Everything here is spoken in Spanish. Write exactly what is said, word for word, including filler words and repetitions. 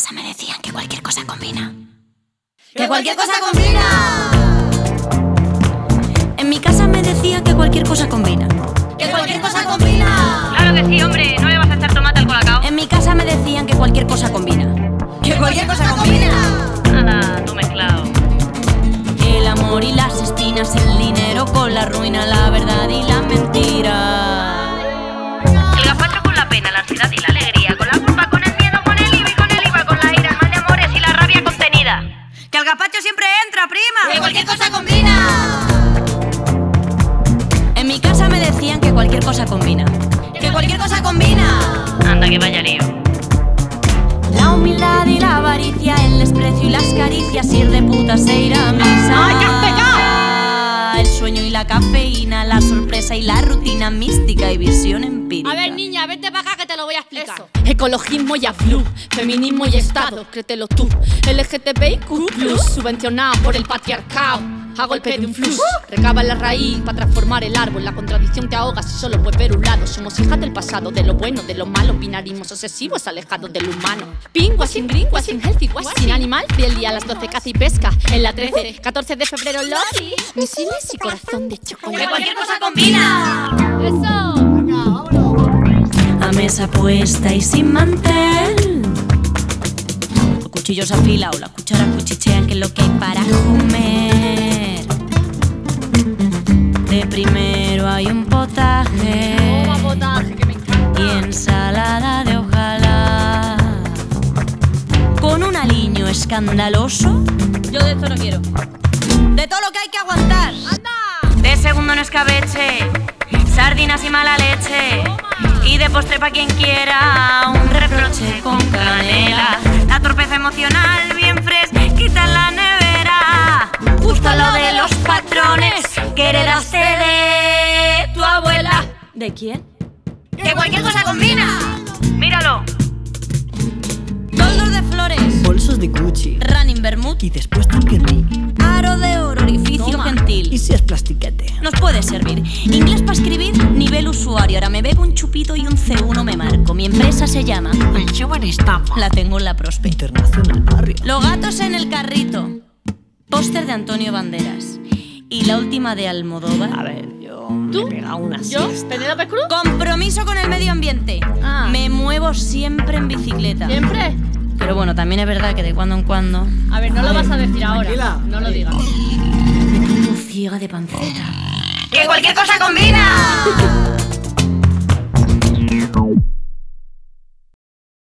casa me decían que cualquier cosa combina. ¡Que cualquier cosa combina! En mi casa me decían que cualquier cosa combina. ¡Que cualquier cosa combina! Claro que sí, hombre, no le vas a echar tomate al colacao. En mi casa me decían que cualquier cosa combina. ¡Que cualquier cosa combina! Nada, tú mezclado. El amor y las espinas, el dinero con la ruina, la verdad y la mentira. El gazpacho con la pena, la ansiedad y la alegría, con la culpa, con el miedo, con el I V A y con el I V A, con la ira, el mal de amores y la rabia contenida. ¡Que el gazpacho siempre entra, prima! ¡Que cualquier cosa combina! En mi casa me decían que cualquier cosa combina. ¡Que cualquier cosa combina! Anda, que vaya lío. La humildad y la avaricia, el desprecio y las caricias, ir de putas e ir a misa. ¡Ay, qué has pecado! El sueño y la cafeína, la sorpresa y la rutina, mística y visión empírica. A ver, niña, vete para acá que te lo voy a explicar. Eso. Ecologismo y aflu, feminismo y estado, créetelo tú. L G T B I Q plus, subvencionado por el patriarcado. A golpe de un flux, recaba la raíz para transformar el árbol. La contradicción te ahoga si solo puedes ver un lado. Somos hijas del pasado, de lo bueno, de lo malo. Binarismos obsesivos alejados del humano. Pink, washing green, washing healthy, washing animal. Del día a las doce, caza y pesca. En la trece, catorce de febrero, loli. Misiles y corazón de chocolate. ¡Que cualquier cosa combina! ¡Eso! A mesa puesta y sin mantel, los cuchillos afilados, las cucharas cuchichean, que es lo que hay para comer. De primero hay un potaje, Toma potaje, que me encanta. y ensalada de ojalá, con un aliño escandaloso. Yo de esto no quiero. De todo lo que hay que aguantar. ¡Anda! De segundo en escabeche, sardinas y mala leche. Y de postre pa' quien quiera, un reproche con canela. La torpeza emocional bien fresquita en la nevera. Justo lo de los patrones que heredaste de tu abuela. ¿De quién? ¡Que cualquier cosa combina! ¡Míralo! Toldos de flores, Bolsos de Gucci running vermouth, y después también Ricky. aro de oro, orificio Toma. gentil. Y si es plastiquete. Nos puede servir. Inglés para escribir, nivel usuario. Ahora me bebo un chupito y un C uno me marco. Mi empresa se llama Pensión en estampa. La tengo en la Prospe. Internacional Barrio. Los gatos en el carrito. Póster de Antonio Banderas. Y la última de Almodóvar. A ver, yo ¿Tú? me he pegado una ¿Yo? siesta. ¿Penélope Cruz? Compromiso con el medio ambiente. Ah. Me muevo siempre en bicicleta. ¿Siempre? Pero bueno, también es verdad que de cuando en cuando A ver, no lo vas a decir ahora. tranquila. No lo digas. me pongo ciega de panceta. ¡Que cualquier cosa combina!